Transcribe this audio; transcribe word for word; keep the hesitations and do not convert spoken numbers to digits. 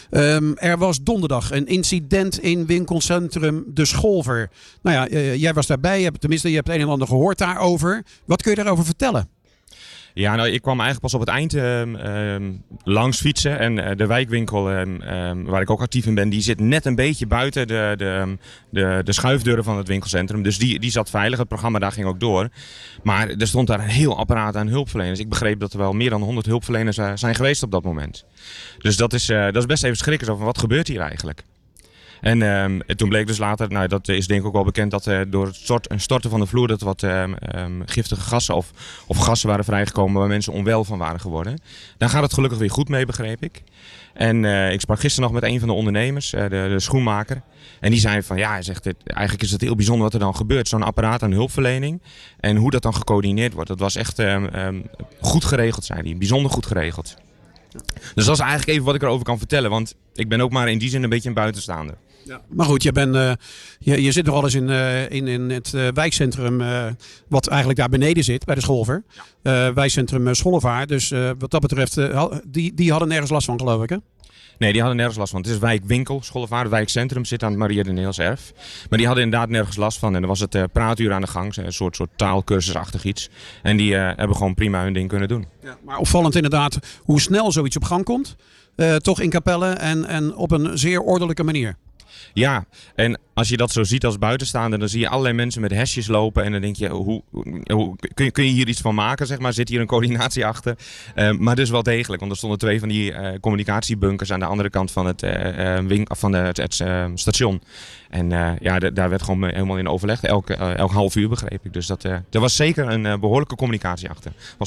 Um, er was donderdag een incident in winkelcentrum De Scholver. Nou ja, uh, jij was daarbij. Je hebt, tenminste, je hebt een en ander gehoord daarover. Wat kun je daarover vertellen? Ja, nou, ik kwam eigenlijk pas op het eind uh, uh, langs fietsen. En uh, de wijkwinkel uh, uh, waar ik ook actief in ben, die zit net een beetje buiten de, de, de, de schuifdeuren van het winkelcentrum. Dus die, die zat veilig. Het programma daar ging ook door. Maar er stond daar een heel apparaat aan hulpverleners. Ik begreep dat er wel meer dan honderd hulpverleners uh, zijn geweest op dat moment. Dus dat is, uh, dat is best even schrikken. Zo van, wat gebeurt hier eigenlijk? En, um, en toen bleek dus later, nou dat is denk ik ook wel bekend, dat uh, door het stort, een storten van de vloer dat wat um, um, giftige gassen of, of gassen waren vrijgekomen waar mensen onwel van waren geworden. Daar gaat het gelukkig weer goed mee, begreep ik. En uh, ik sprak gisteren nog met een van de ondernemers, uh, de, de schoenmaker. En die zei van ja, hij zegt, dit, eigenlijk is het heel bijzonder wat er dan gebeurt. Zo'n apparaat aan hulpverlening en hoe dat dan gecoördineerd wordt. Dat was echt um, um, goed geregeld, zei hij. Bijzonder goed geregeld. Dus dat is eigenlijk even wat ik erover kan vertellen. Want ik ben ook maar in die zin een beetje een buitenstaander. Ja. Maar goed, je, bent, uh, je, je zit nog wel eens in, uh, in, in het uh, wijkcentrum uh, wat eigenlijk daar beneden zit bij de Scholver. Ja. Uh, wijkcentrum uh, Schollevaar. Dus uh, wat dat betreft, uh, die, die hadden nergens last van, geloof ik, hè? Nee, die hadden nergens last van. Het is wijkwinkel, Schollevaar. Het wijkcentrum zit aan het Maria de Neelserf. Maar die hadden inderdaad nergens last van. En dan was het uh, praatuur aan de gang. Een soort, soort taalkursusachtig iets. En die uh, hebben gewoon prima hun ding kunnen doen. Ja, maar opvallend inderdaad hoe snel zoiets op gang komt. Uh, toch in Capelle en, en op een zeer ordelijke manier. Ja, en als je dat zo ziet als buitenstaander, dan zie je allerlei mensen met hesjes lopen. En dan denk je, hoe, hoe, kun, je kun je hier iets van maken, zeg maar? Zit hier een coördinatie achter? Uh, maar dus wel degelijk, want er stonden twee van die uh, communicatiebunkers aan de andere kant van het, uh, wink, van de, het, het uh, station. En uh, ja, d- daar werd gewoon helemaal in overlegd. Elke, uh, elk half uur, begreep ik. Dus dat, uh, er was zeker een uh, behoorlijke communicatie achter. Was